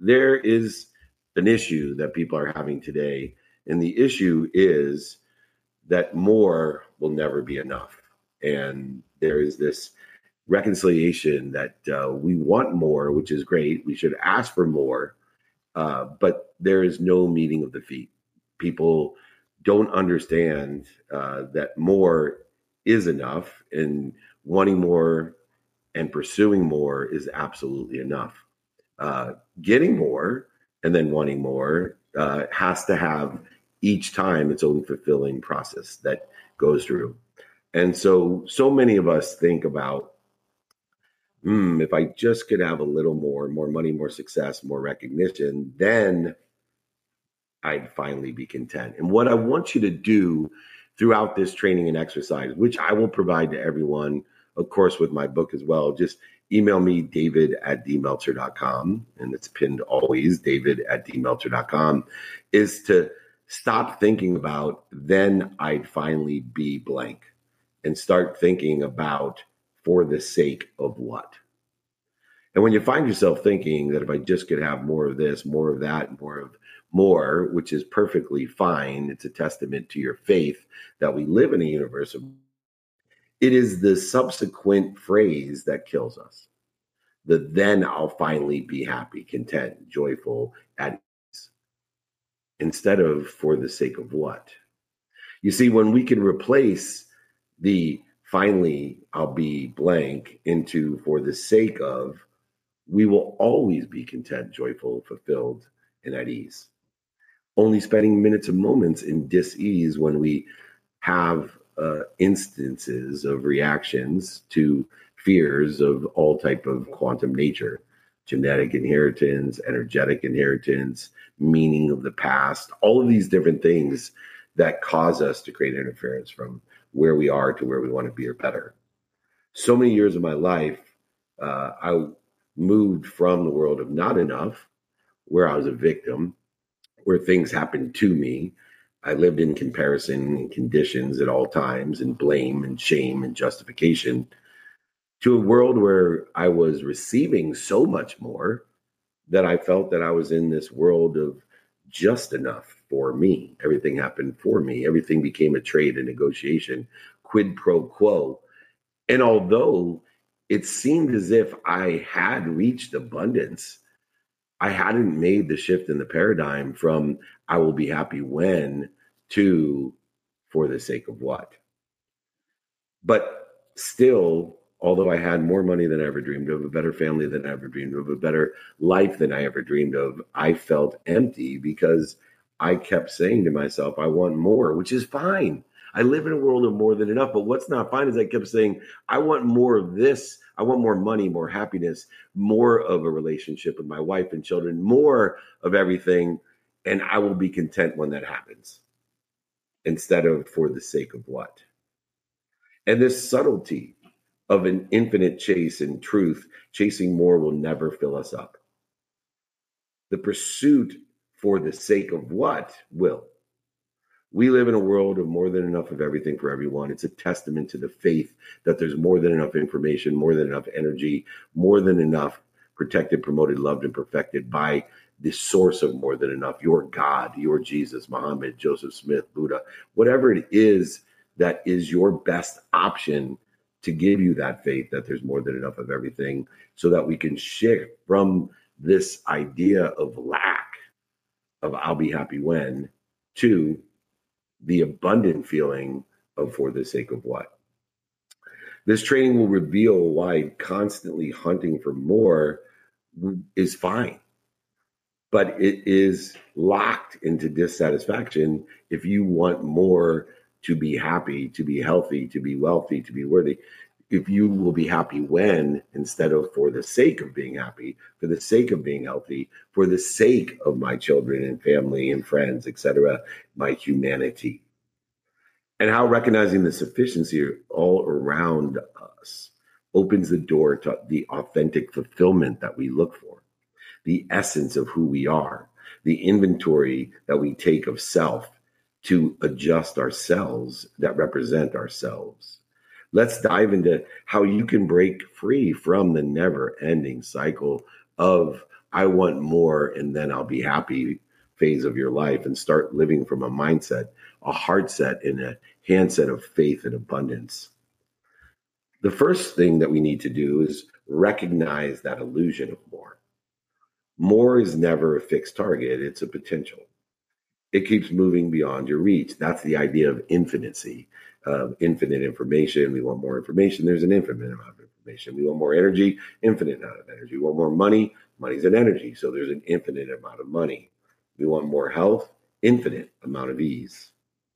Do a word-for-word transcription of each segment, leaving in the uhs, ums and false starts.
there is an issue that people are having today. And the issue is that more will never be enough. And there is this reconciliation that uh, we want more, which is great. We should ask for more, uh, but there is no meeting of the feet. People don't understand uh, that more is enough, and wanting more and pursuing more is absolutely enough. Uh, getting more and then wanting more uh, has to have each time its own fulfilling process that goes through. And so, so many of us think about, hmm, if I just could have a little more, more money, more success, more recognition, then I'd finally be content. And what I want you to do throughout this training and exercise, which I will provide to everyone, of course, with my book as well, just email me, david at d meltzer dot com, and it's pinned always, david at d meltzer dot com, is to stop thinking about, then I'd finally be blank, and start thinking about, for the sake of what? And when you find yourself thinking that if I just could have more of this, more of that, more of more, which is perfectly fine, it's a testament to your faith that we live in a universe of, it is the subsequent phrase that kills us. The then I'll finally be happy, content, joyful, at ease, instead of for the sake of what? You see, when we can replace the finally I'll be blank into for the sake of, we will always be content, joyful, fulfilled, and at ease. Only spending minutes and moments in dis-ease when we have uh, instances of reactions to fears of all type of quantum nature, genetic inheritance, energetic inheritance, meaning of the past, all of these different things that cause us to create interference from where we are to where we want to be or better. So many years of my life, uh, I moved from the world of not enough, where I was a victim, where things happened to me. I lived in comparison and conditions at all times, and blame and shame and justification, to a world where I was receiving so much more that I felt that I was in this world of just enough for me. Everything happened for me. Everything became a trade and negotiation, quid pro quo. And although it seemed as if I had reached abundance, I hadn't made the shift in the paradigm from I will be happy when to for the sake of what. But still, although I had more money than I ever dreamed of, a better family than I ever dreamed of, a better life than I ever dreamed of, I felt empty because I kept saying to myself, I want more, which is fine. I live in a world of more than enough, but what's not fine is I kept saying, I want more of this. I want more money, more happiness, more of a relationship with my wife and children, more of everything, and I will be content when that happens, instead of for the sake of what. And this subtlety of an infinite chase in truth, chasing more will never fill us up. The pursuit for the sake of what will. We live in a world of more than enough of everything for everyone. It's a testament to the faith that there's more than enough information, more than enough energy, more than enough protected, promoted, loved, and perfected by the source of more than enough, your God, your Jesus, Muhammad, Joseph Smith, Buddha, whatever it is that is your best option to give you that faith that there's more than enough of everything, so that we can shift from this idea of lack, of I'll be happy when, to the abundant feeling of for the sake of what. This training will reveal why constantly hunting for more is fine, but it is locked into dissatisfaction if you want more to be happy, to be healthy, to be wealthy, to be worthy. If you will be happy when, instead of for the sake of being happy, for the sake of being healthy, for the sake of my children and family and friends, et cetera, my humanity. And how recognizing the sufficiency all around us opens the door to the authentic fulfillment that we look for, the essence of who we are, the inventory that we take of self to adjust ourselves that represent ourselves. Let's dive into how you can break free from the never-ending cycle of I want more and then I'll be happy phase of your life, and start living from a mindset, a heart set, and a handset of faith and abundance. The first thing that we need to do is recognize that illusion of more. More is never a fixed target, it's a potential. It keeps moving beyond your reach. That's the idea of infinity, of infinite information. We want more information. There's an infinite amount of information. We want more energy, infinite amount of energy. We want more money. Money's an energy. So there's an infinite amount of money. We want more health, infinite amount of ease.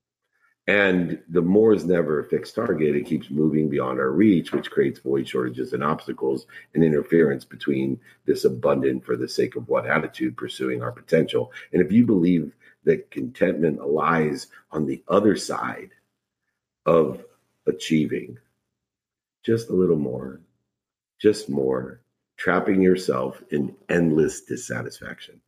And the more is never a fixed target. It keeps moving beyond our reach, which creates void, shortages, and obstacles and interference between this abundant for the sake of what attitude pursuing our potential. And if you believe that contentment lies on the other side of achieving just a little more, just more, trapping yourself in endless dissatisfaction.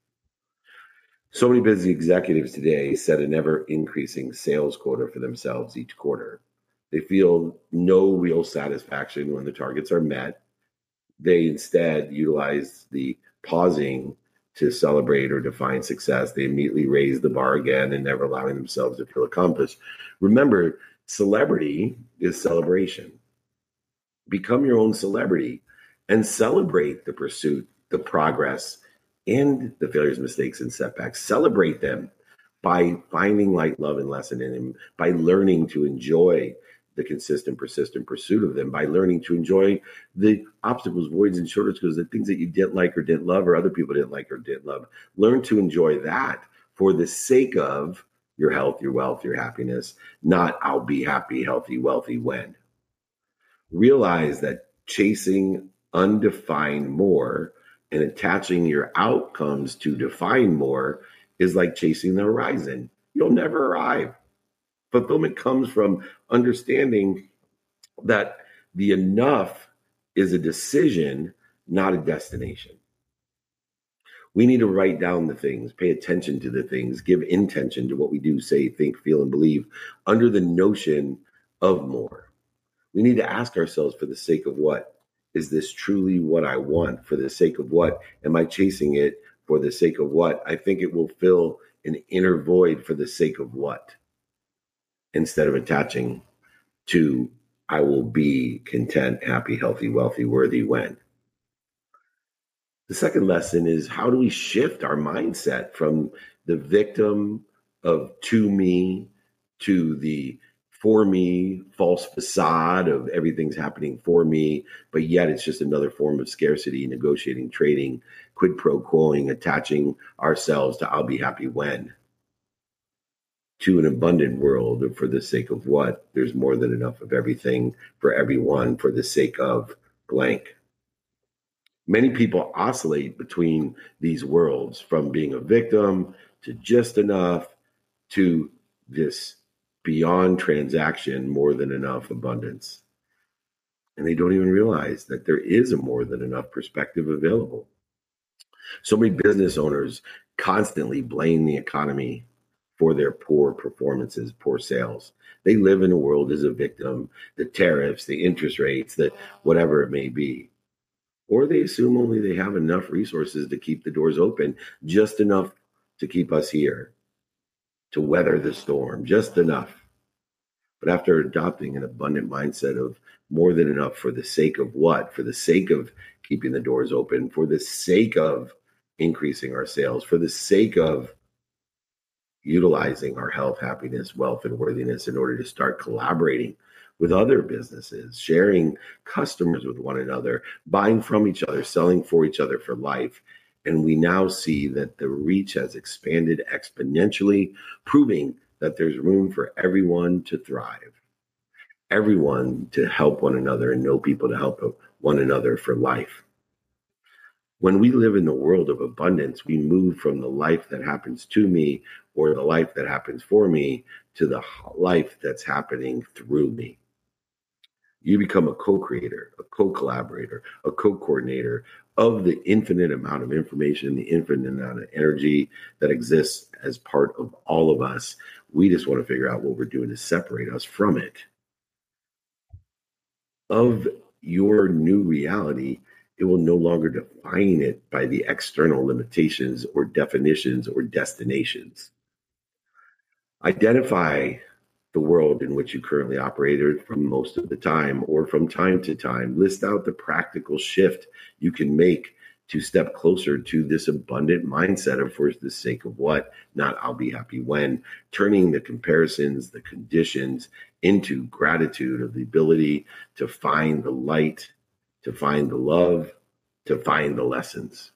So many busy executives today set an ever increasing sales quota for themselves each quarter. They feel no real satisfaction when the targets are met. They instead utilize the pausing to celebrate or define success. They immediately raise the bar again and never allowing themselves to feel accomplished. Remember, celebrity is celebration. Become your own celebrity and celebrate the pursuit, the progress, and the failures, mistakes, and setbacks. Celebrate them by finding light, love, and lesson in them, by learning to enjoy the consistent, persistent pursuit of them, by learning to enjoy the obstacles, voids, and shortages, the things that you didn't like or didn't love or other people didn't like or didn't love. Learn to enjoy that for the sake of your health, your wealth, your happiness, not I'll be happy, healthy, wealthy when. Realize that chasing undefined more and attaching your outcomes to define more is like chasing the horizon. You'll never arrive. Fulfillment comes from understanding that the enough is a decision, not a destination. We need to write down the things, pay attention to the things, give intention to what we do, say, think, feel, and believe under the notion of more. We need to ask ourselves, for the sake of what? Is this truly what I want? For the sake of what am I chasing it? For the sake of what I think it will fill an inner void. For the sake of what? Instead of attaching to I will be content, happy, healthy, wealthy, worthy when. The second lesson is, how do we shift our mindset from the victim of to me to the for me, false facade of everything's happening for me, but yet it's just another form of scarcity, negotiating, trading, quid pro quoing, attaching ourselves to I'll be happy when, to an abundant world for the sake of what? There's more than enough of everything for everyone for the sake of blank. Many people oscillate between these worlds, from being a victim to just enough to this beyond transaction, more than enough abundance. And they don't even realize that there is a more than enough perspective available. So many business owners constantly blame the economy for their poor performances, poor sales. They live in a world as a victim, the tariffs, the interest rates, the whatever it may be. Or they assume only they have enough resources to keep the doors open, just enough to keep us here, to weather the storm, just enough. But after adopting an abundant mindset of more than enough for the sake of what? For the sake of keeping the doors open, for the sake of increasing our sales, for the sake of utilizing our health, happiness, wealth, and worthiness in order to start collaborating with other businesses, sharing customers with one another, buying from each other, selling for each other for life. And we now see that the reach has expanded exponentially, proving that there's room for everyone to thrive, everyone to help one another, and know people to help one another for life. When we live in the world of abundance, we move from the life that happens to me or the life that happens for me to the life that's happening through me. You become a co-creator, a co-collaborator, a co-coordinator of the infinite amount of information, the infinite amount of energy that exists as part of all of us. We just want to figure out what we're doing to separate us from it. Of your new reality it will no longer define it by the external limitations or definitions or destinations. Identify the world in which you currently operate from most of the time or from time to time. List out the practical shift you can make to step closer to this abundant mindset of for the sake of what, not I'll be happy when, turning the comparisons, the conditions into gratitude of the ability to find the light, to find the love, to find the lessons.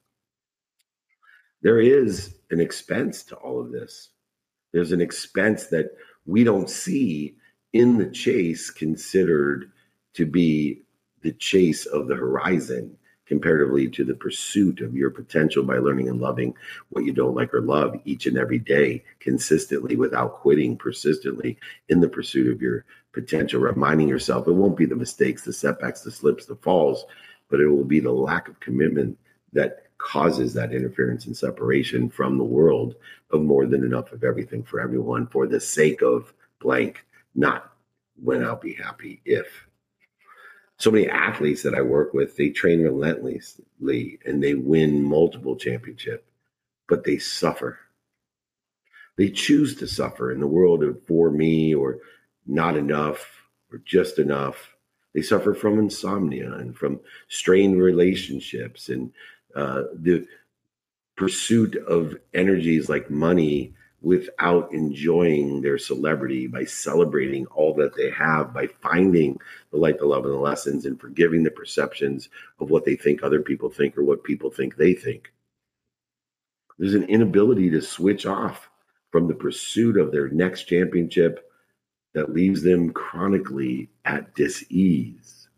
There is an expense to all of this. There's an expense that we don't see in the chase considered to be the chase of the horizon comparatively to the pursuit of your potential by learning and loving what you don't like or love each and every day, consistently, without quitting, persistently in the pursuit of your potential, reminding yourself it won't be the mistakes, the setbacks, the slips, the falls, but it will be the lack of commitment that causes that interference and separation from the world of more than enough of everything for everyone for the sake of blank, not when I'll be happy if. So many athletes that I work with, they train relentlessly and they win multiple championships, but they suffer. They choose to suffer in the world of for me or not enough or just enough. They suffer from insomnia and from strained relationships and uh, the pursuit of energies like money without enjoying their celebrity, by celebrating all that they have, by finding the light, the love, and the lessons, and forgiving the perceptions of what they think other people think or what people think they think. There's an inability to switch off from the pursuit of their next championship that leaves them chronically at dis-ease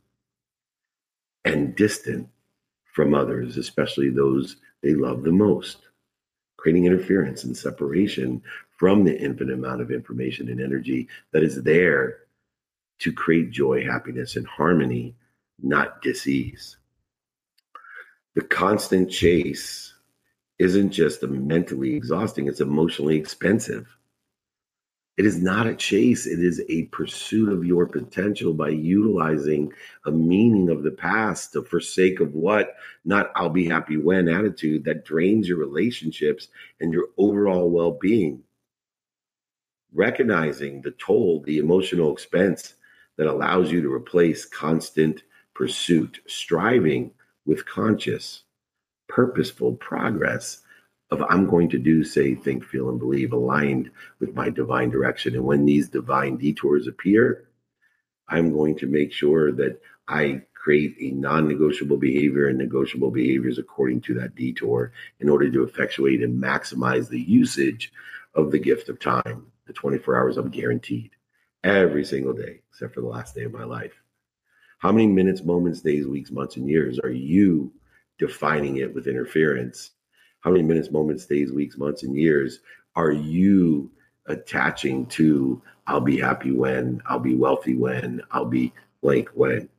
and distant from others, especially those they love the most, creating interference and separation from the infinite amount of information and energy that is there to create joy, happiness, and harmony, not dis-ease. The constant chase isn't just mentally exhausting, it's emotionally expensive. It is not a chase, it is a pursuit of your potential by utilizing a meaning of the past to forsake of what, not I'll be happy when attitude that drains your relationships and your overall well-being. Recognizing the toll, the emotional expense that allows you to replace constant pursuit, striving with conscious, purposeful progress of I'm going to do, say, think, feel, and believe aligned with my divine direction. And when these divine detours appear, I'm going to make sure that I create a non-negotiable behavior and negotiable behaviors according to that detour in order to effectuate and maximize the usage of the gift of time. The twenty-four hours I'm guaranteed every single day, except for the last day of my life. How many minutes, moments, days, weeks, months, and years are you defining it with interference? How many minutes, moments, days, weeks, months, and years are you attaching to I'll be happy when, I'll be wealthy when, I'll be blank when?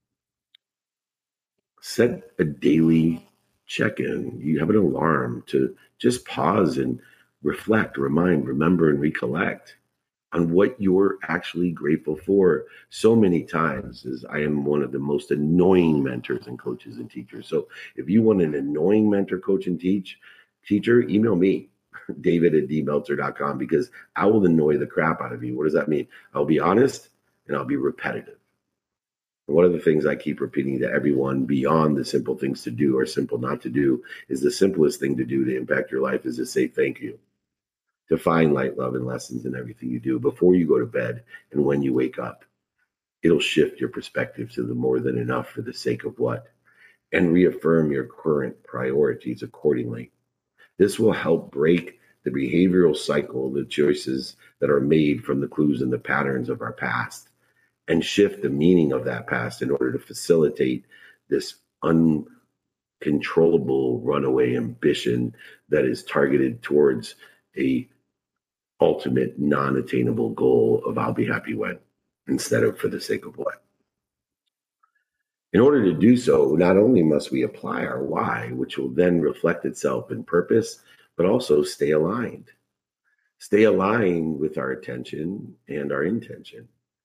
Set a daily check-in. You have an alarm to just pause and reflect, remind, remember, and recollect on what you're actually grateful for. So many times, as I am one of the most annoying mentors and coaches and teachers. So if you want an annoying mentor, coach, and teach teacher, email me, david at d meltzer dot com, because I will annoy the crap out of you. What does that mean? I'll be honest and I'll be repetitive. And one of the things I keep repeating to everyone beyond the simple things to do or simple not to do is the simplest thing to do to impact your life is to say thank you. To find light, love, and lessons in everything you do before you go to bed and when you wake up. It'll shift your perspective to the more than enough for the sake of what, and reaffirm your current priorities accordingly. This will help break the behavioral cycle, the choices that are made from the clues and the patterns of our past, and shift the meaning of that past in order to facilitate this uncontrollable runaway ambition that is targeted towards a ultimate non-attainable goal of I'll be happy when, instead of for the sake of what. In order to do so, not only must we apply our why, which will then reflect itself in purpose, but also stay aligned. Stay aligned with our attention and our intention.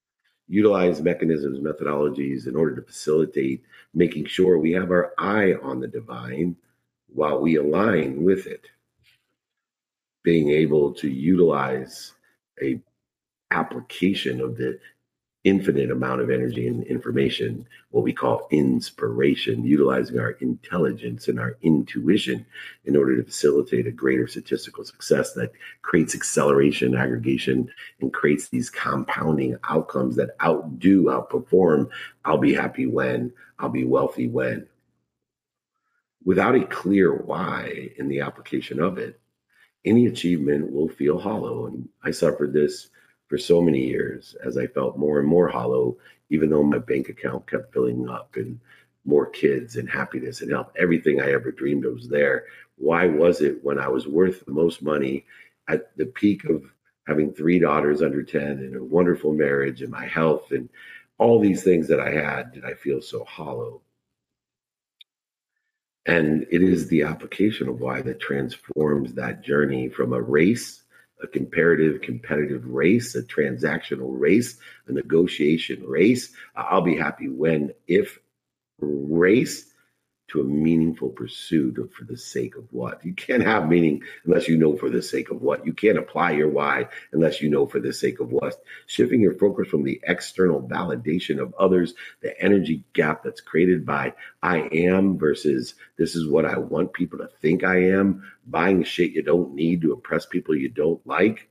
utilize mechanisms, methodologies in order to facilitate making sure we have our eye on the divine while we align with it. Being able to utilize a application of the infinite amount of energy and information, what we call inspiration, utilizing our intelligence and our intuition in order to facilitate a greater statistical success that creates acceleration, aggregation, and creates these compounding outcomes that outdo, outperform, I'll be happy when, I'll be wealthy when. Without a clear why in the application of it, any achievement will feel hollow. And I suffered this for so many years as I felt more and more hollow, even though my bank account kept filling up and more kids and happiness and health. Everything I ever dreamed of was there. Why was it when I was worth the most money at the peak of having three daughters under ten and a wonderful marriage and my health and all these things that I had, did I feel so hollow? And it is the application of why that transforms that journey from a race, a comparative, competitive race, a transactional race, a negotiation race. I'll be happy when, if race, to a meaningful pursuit of for the sake of what. You can't have meaning unless you know for the sake of what. You can't apply your why unless you know for the sake of what. Shifting your focus from the external validation of others, the energy gap that's created by I am versus this is what I want people to think I am, buying shit you don't need to impress people you don't like.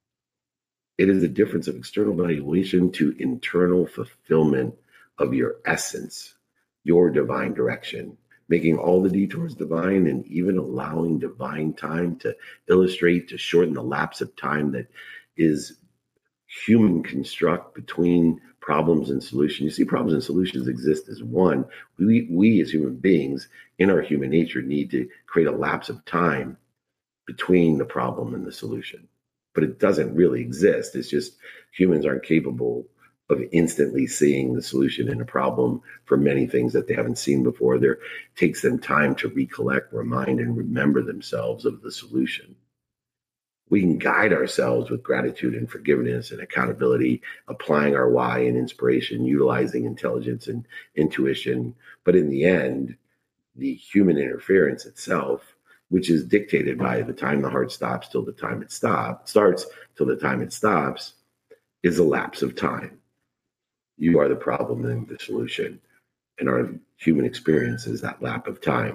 It is the difference of external valuation to internal fulfillment of your essence, your divine direction, making all the detours divine and even allowing divine time to illustrate, to shorten the lapse of time that is human construct between problems and solutions. You see, problems and solutions exist as one. We, we as human beings in our human nature need to create a lapse of time between the problem and the solution. But it doesn't really exist. It's just humans aren't capable of instantly seeing the solution in a problem for many things that they haven't seen before. There takes them time to recollect, remind, and remember themselves of the solution. We can guide ourselves with gratitude and forgiveness and accountability, applying our why and inspiration, utilizing intelligence and intuition. But in the end, the human interference itself, which is dictated by the time the heart stops till the time it stops, starts till the time it stops, is a lapse of time. You are the problem and the solution. And our human experience is that lapse of time.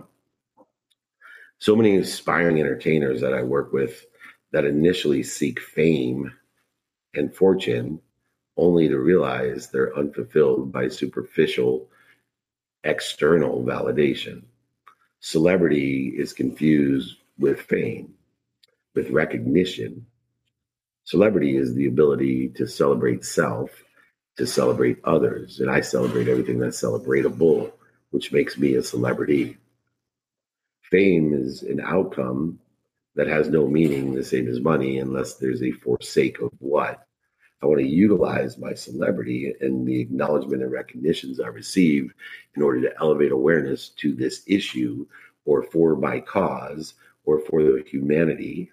So many aspiring entertainers that I work with that initially seek fame and fortune only to realize they're unfulfilled by superficial external validation. Celebrity is confused with fame, with recognition. Celebrity is the ability to celebrate self, to celebrate others. And I celebrate everything that's celebratable, which makes me a celebrity. Fame is an outcome that has no meaning, the same as money, unless there's a forsake of what. I want to utilize my celebrity and the acknowledgement and recognitions I receive in order to elevate awareness to this issue or for my cause or for the humanity.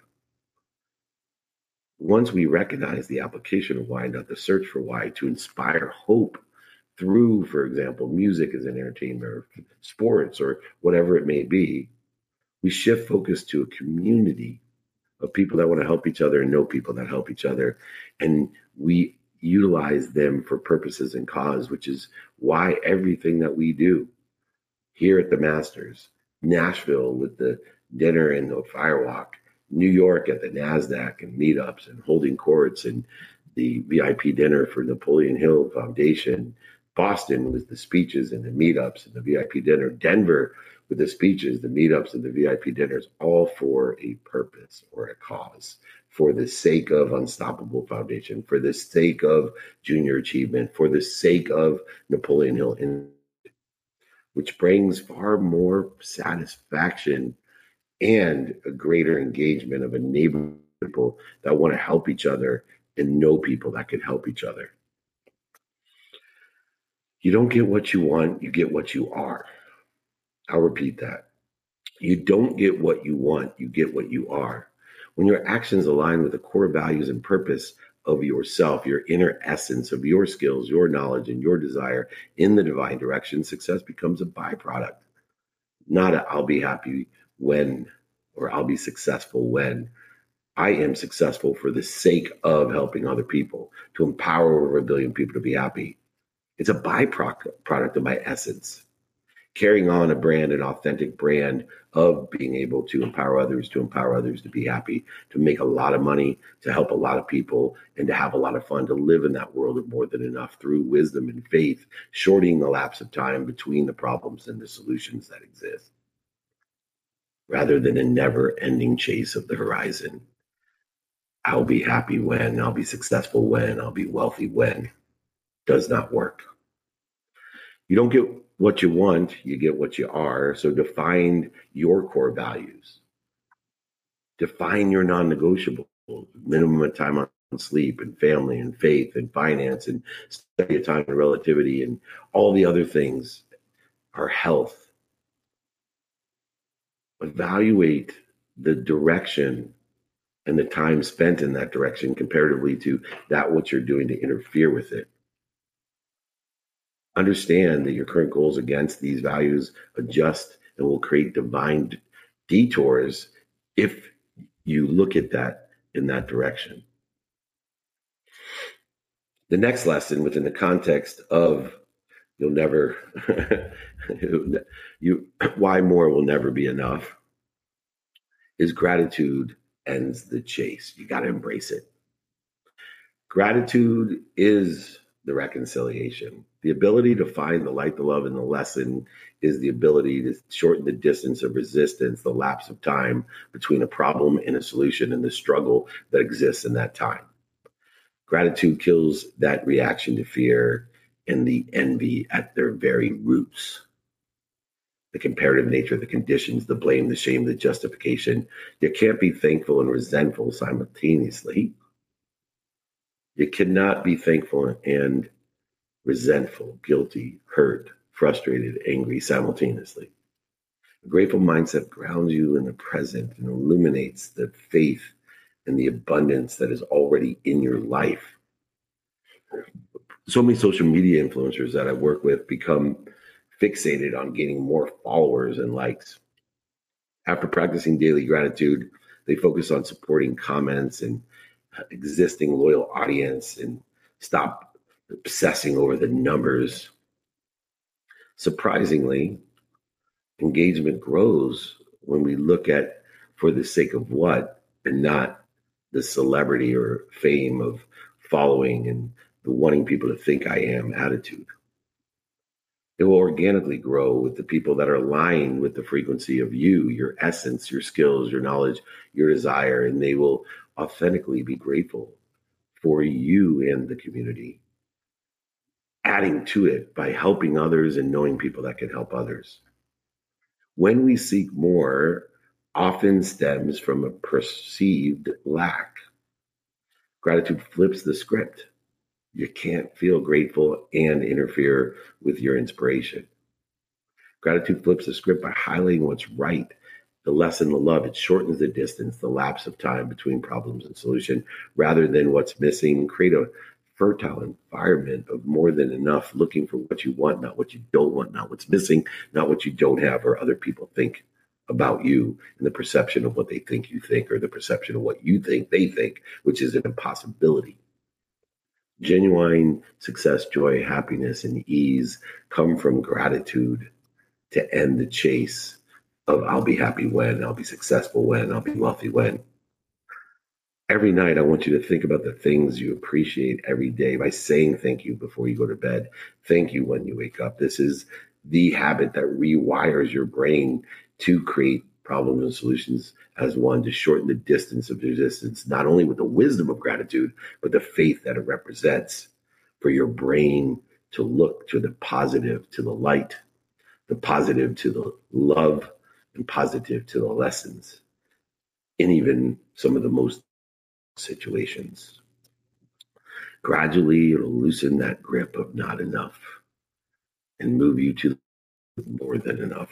Once we recognize the application of why, not the search for why, to inspire hope through, for example, music as an entertainment or sports or whatever it may be, we shift focus to a community of people that want to help each other and know people that help each other. And we utilize them for purposes and cause, which is why everything that we do here at the Masters, Nashville with the dinner and the firewalk, New York at the NASDAQ and meetups and holding courts and the V I P dinner for Napoleon Hill Foundation, Boston with the speeches and the meetups and the V I P dinner, Denver with the speeches, the meetups, and the V I P dinners, all for a purpose or a cause, for the sake of Unstoppable Foundation, for the sake of Junior Achievement, for the sake of Napoleon Hill, which brings far more satisfaction and a greater engagement of a neighborhood of people that want to help each other and know people that can help each other. You don't get what you want, you get what you are. I'll repeat that. You don't get what you want, you get what you are. When your actions align with the core values and purpose of yourself, your inner essence of your skills, your knowledge, and your desire in the divine direction, success becomes a byproduct. Not a, I'll be happy when, or I'll be successful when. I am successful for the sake of helping other people, to empower over a billion people to be happy. It's a byproduct product of my essence. Carrying on a brand, an authentic brand of being able to empower others, to empower others to be happy, to make a lot of money, to help a lot of people, and to have a lot of fun, to live in that world of more than enough through wisdom and faith, shortening the lapse of time between the problems and the solutions that exist, rather than a never-ending chase of the horizon. I'll be happy when, I'll be successful when, I'll be wealthy when, does not work. You don't get what you want, you get what you are. So define your core values. Define your non-negotiables, minimum of time on sleep and family and faith and finance and study of time and relativity and all the other things, our health. Evaluate the direction and the time spent in that direction comparatively to that what you're doing to interfere with it. Understand that your current goals against these values adjust and will create divine detours if you look at that in that direction. The next lesson within the context of you'll never, you, why more will never be enough is gratitude ends the chase. You got to embrace it. Gratitude is the reconciliation. The ability to find the light, the love, and the lesson is the ability to shorten the distance of resistance, the lapse of time between a problem and a solution and the struggle that exists in that time. Gratitude kills that reaction to fear and the envy at their very roots. The comparative nature of the conditions, the blame, the shame, the justification. You can't be thankful and resentful simultaneously. You cannot be thankful and resentful, guilty, hurt, frustrated, angry simultaneously. A grateful mindset grounds you in the present and illuminates the faith and the abundance that is already in your life. So many social media influencers that I work with become fixated on gaining more followers and likes. After practicing daily gratitude, they focus on supporting comments and existing loyal audience and stop obsessing over the numbers. Surprisingly, engagement grows when we look at for the sake of what and not the celebrity or fame of following and the wanting people to think I am attitude. It will organically grow with the people that are aligned with the frequency of you, your essence, your skills, your knowledge, your desire, and they will authentically be grateful for you and the community, adding to it by helping others and knowing people that can help others. When we seek more, often stems from a perceived lack. Gratitude flips the script. You can't feel grateful and interfere with your inspiration. Gratitude flips the script by highlighting what's right, the lesson, the love. It shortens the distance, the lapse of time between problems and solution, rather than what's missing. Create a fertile environment of more than enough, looking for what you want, not what you don't want, not what's missing, not what you don't have or other people think about you and the perception of what they think you think or the perception of what you think they think, which is an impossibility. Genuine success, joy, happiness, and ease come from gratitude to end the chase of I'll be happy when, I'll be successful when, I'll be wealthy when. Every night, I want you to think about the things you appreciate every day by saying thank you before you go to bed. Thank you when you wake up. This is the habit that rewires your brain to create problems and solutions as one, to shorten the distance of resistance, not only with the wisdom of gratitude, but the faith that it represents for your brain to look to the positive, to the light, the positive to the love, and positive to the lessons in even some of the most situations. Gradually, it'll loosen that grip of not enough and move you to more than enough.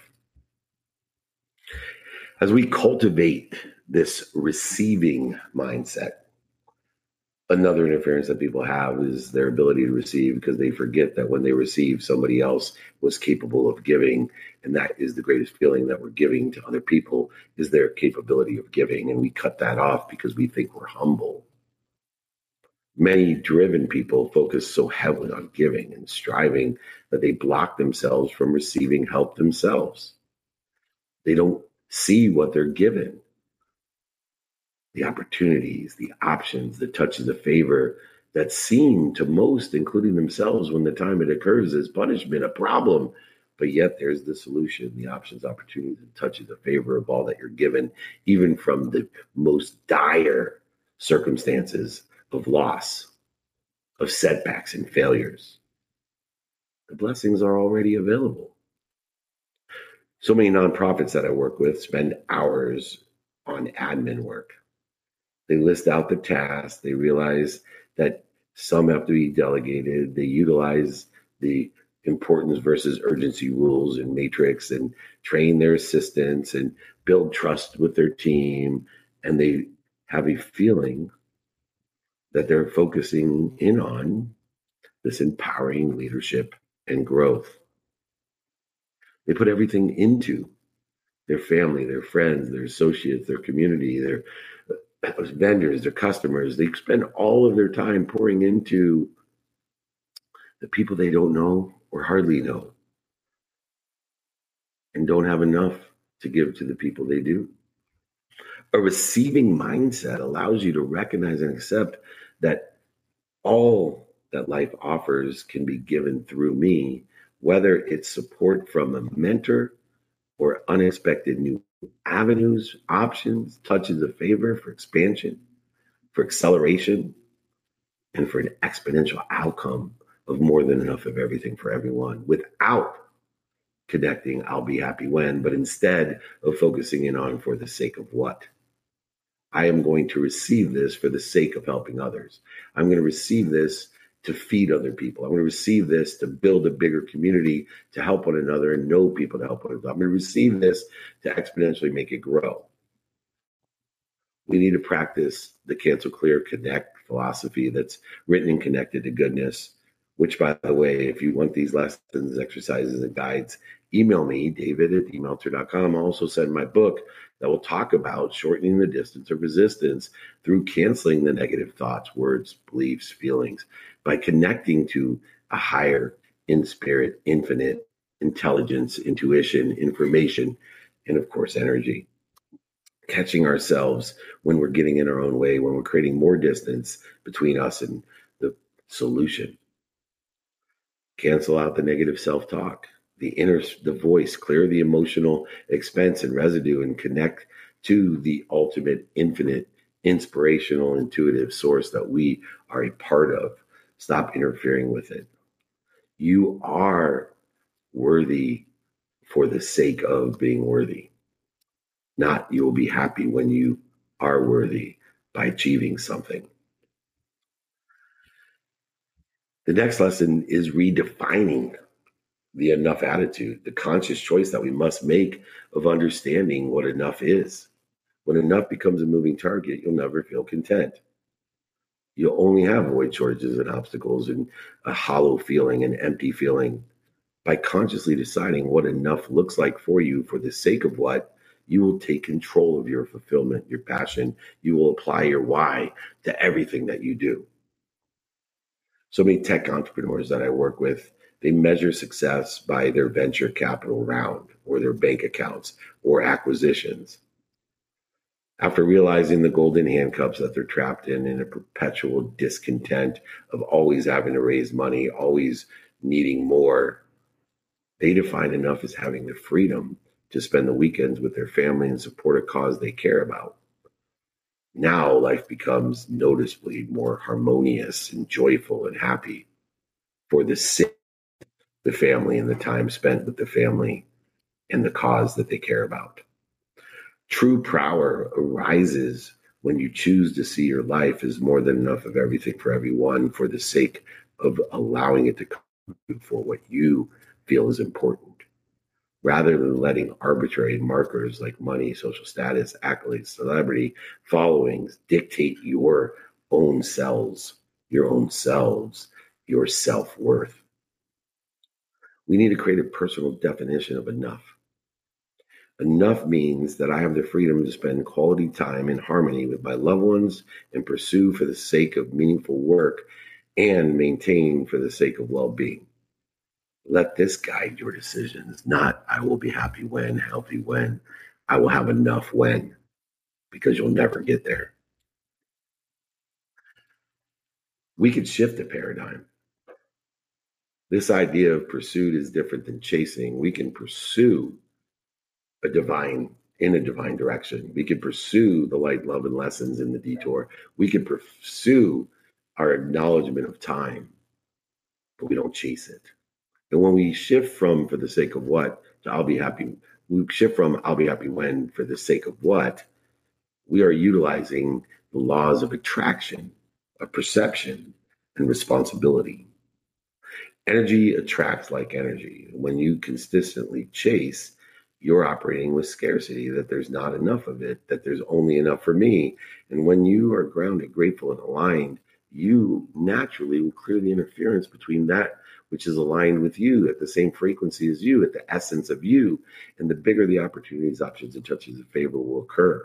As we cultivate this receiving mindset, Another interference that people have is their ability to receive, because they forget that when they receive, somebody else was capable of giving. And that is the greatest feeling that we're giving to other people, is their capability of giving. And we cut that off because we think we're humble. Many driven people focus so heavily on giving and striving that they block themselves from receiving help themselves. They don't see what they're given. The opportunities, the options, the touches of favor that seem to most, including themselves, when the time it occurs, as punishment, a problem. But yet there's the solution, the options, opportunities, and touches of favor of all that you're given, even from the most dire circumstances of loss, of setbacks and failures. The blessings are already available. So many nonprofits that I work with spend hours on admin work. They list out the tasks. They realize that some have to be delegated. They utilize the importance versus urgency rules and matrix and train their assistants and build trust with their team. And they have a feeling that they're focusing in on this empowering leadership and growth. They put everything into their family, their friends, their associates, their community, their vendors, their customers. They spend all of their time pouring into the people they don't know or hardly know, and don't have enough to give to the people they do. A receiving mindset allows you to recognize and accept that all that life offers can be given through me, whether it's support from a mentor or unexpected new avenues, options, touches of favor for expansion, for acceleration, and for an exponential outcome of more than enough of everything for everyone, without connecting I'll be happy when, but instead of focusing in on for the sake of what. I am going to receive this for the sake of helping others. I'm going to receive this to feed other people. I'm going to receive this to build a bigger community, to help one another and know people to help one another. I'm going to receive this to exponentially make it grow. We need to practice the Cancel, Clear, Connect philosophy that's written and connected to goodness, which, by the way, if you want these lessons, exercises, and guides, email me, david at d meltzer dot com. I'll also send my book that will talk about shortening the distance of resistance through canceling the negative thoughts, words, beliefs, feelings, by connecting to a higher in spirit, infinite intelligence, intuition, information, and of course, energy. Catching ourselves when we're getting in our own way, when we're creating more distance between us and the solution. Cancel out the negative self-talk, the inner, the voice, clear the emotional expense and residue, and connect to the ultimate, infinite, inspirational, intuitive source that we are a part of. Stop interfering with it. You are worthy for the sake of being worthy. Not you will be happy when you are worthy by achieving something. The next lesson is redefining the enough attitude, the conscious choice that we must make of understanding what enough is. When enough becomes a moving target, you'll never feel content. You'll only have void, shortages, and obstacles, and a hollow feeling, an empty feeling. By consciously deciding what enough looks like for you for the sake of what, you will take control of your fulfillment, your passion. You will apply your why to everything that you do. So many tech entrepreneurs that I work with, they measure success by their venture capital round or their bank accounts or acquisitions. After realizing the golden handcuffs that they're trapped in, in a perpetual discontent of always having to raise money, always needing more, they define enough as having the freedom to spend the weekends with their family and support a cause they care about. Now life becomes noticeably more harmonious and joyful and happy for the sake of the family and the time spent with the family and the cause that they care about. True power arises when you choose to see your life as more than enough of everything for everyone for the sake of allowing it to come for what you feel is important, rather than letting arbitrary markers like money, social status, accolades, celebrity, followings dictate your own selves, your own selves, your self-worth. We need to create a personal definition of enough. Enough means that I have the freedom to spend quality time in harmony with my loved ones and pursue for the sake of meaningful work and maintain for the sake of well-being. Let this guide your decisions, not I will be happy when, healthy when, I will have enough when, because you'll never get there. We could shift the paradigm. This idea of pursuit is different than chasing. We can pursue a divine in a divine direction. We can pursue the light, love, and lessons in the detour. We can pursue our acknowledgement of time, but we don't chase it. And when we shift from for the sake of what to I'll be happy, we shift from I'll be happy when for the sake of what, we are utilizing the laws of attraction, of perception, and responsibility. Energy attracts like energy. When you consistently chase, you're operating with scarcity, that there's not enough of it, that there's only enough for me. And when you are grounded, grateful, and aligned, you naturally will clear the interference between that which is aligned with you at the same frequency as you, at the essence of you. And the bigger the opportunities, options, and touches of favor will occur.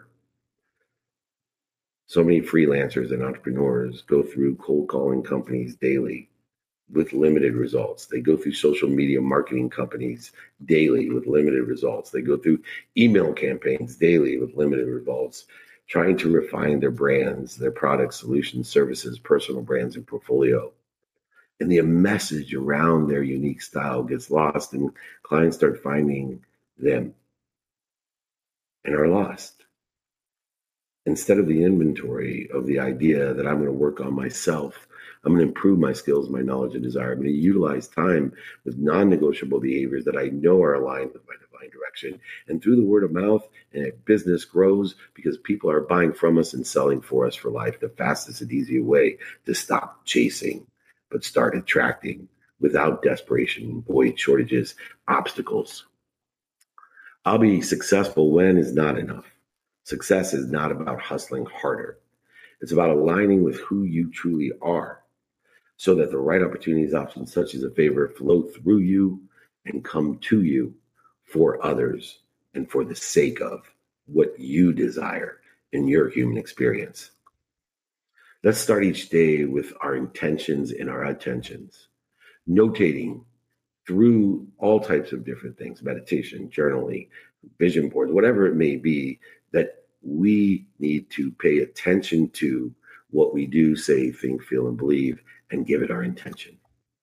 So many freelancers and entrepreneurs go through cold calling companies daily with limited results. They go through social media marketing companies daily with limited results. They go through email campaigns daily with limited results, trying to refine their brands, their products, solutions, services, personal brands, and portfolio. And the message around their unique style gets lost, and clients start finding them and are lost. Instead of the inventory of the idea that I'm going to work on myself, I'm going to improve my skills, my knowledge, and desire. I'm going to utilize time with non-negotiable behaviors that I know are aligned with my divine direction. And through the word of mouth, and a business grows because people are buying from us and selling for us for life. The fastest and easiest way to stop chasing, but start attracting without desperation, void, shortages, obstacles. I'll be successful when is not enough. Success is not about hustling harder. It's about aligning with who you truly are so that the right opportunities, options, such as a favor, flow through you and come to you for others and for the sake of what you desire in your human experience. Let's start each day with our intentions and our attentions, notating through all types of different things, meditation, journaling, vision boards, whatever it may be, that we need to pay attention to what we do, say, think, feel, and believe, and give it our intention.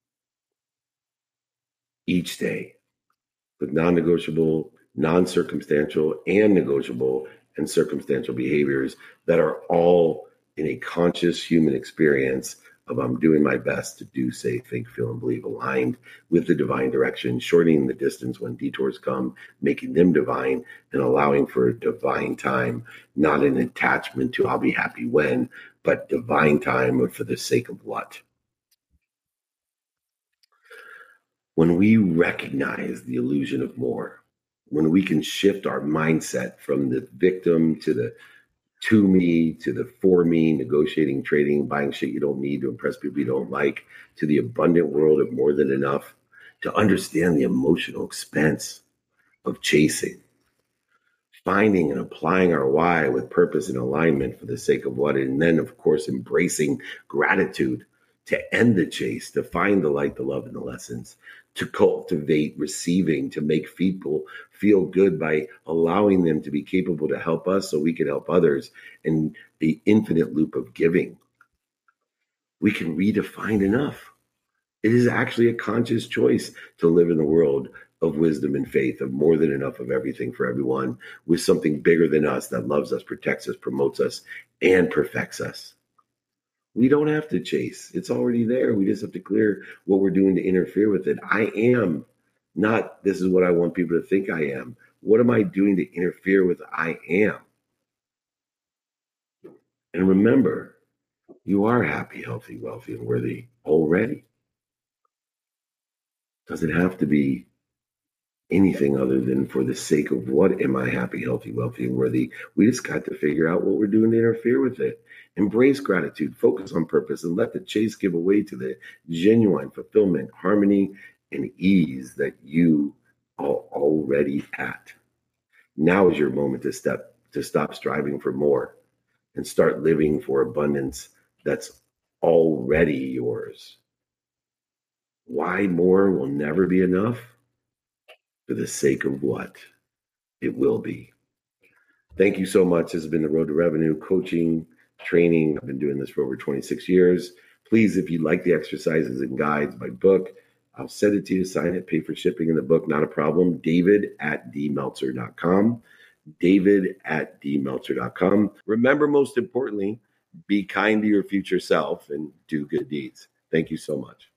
Each day, with non-negotiable, non-circumstantial, and negotiable and circumstantial behaviors that are all in a conscious human experience of I'm doing my best to do, say, think, feel, and believe, aligned with the divine direction, shortening the distance when detours come, making them divine, and allowing for divine time, not an attachment to I'll be happy when, but divine time for the sake of what? When we recognize the illusion of more, when we can shift our mindset from the victim to the to me, to the for me, negotiating, trading, buying shit you don't need to impress people you don't like, to the abundant world of more than enough, to understand the emotional expense of chasing, finding and applying our why with purpose and alignment for the sake of what, and then, of course, embracing gratitude to end the chase, to find the light, the love, and the lessons, to cultivate receiving, to make people feel good by allowing them to be capable to help us so we can help others, and the infinite loop of giving. We can redefine enough. It is actually a conscious choice to live in the world of wisdom and faith, of more than enough of everything for everyone, with something bigger than us that loves us, protects us, promotes us, and perfects us. We don't have to chase. It's already there. We just have to clear what we're doing to interfere with it. I am, not this is what I want people to think I am. What am I doing to interfere with I am? And remember, you are happy, healthy, wealthy, and worthy already. Doesn't have to be anything other than for the sake of what am I happy, healthy, wealthy, and worthy. We just got to figure out what we're doing to interfere with it. Embrace gratitude, focus on purpose, and let the chase give way to the genuine fulfillment, harmony, and ease that you are already at. Now is your moment to step to stop striving for more and start living for abundance that's already yours. Why more will never be enough? For the sake of what it will be. Thank you so much. This has been the Road to Revenue coaching, training. I've been doing this for over twenty-six years. Please, if you like the exercises and guides, my book, I'll send it to you, sign it, pay for shipping in the book, not a problem. David at d meltzer dot com. David at d meltzer dot com. Remember, most importantly, be kind to your future self and do good deeds. Thank you so much.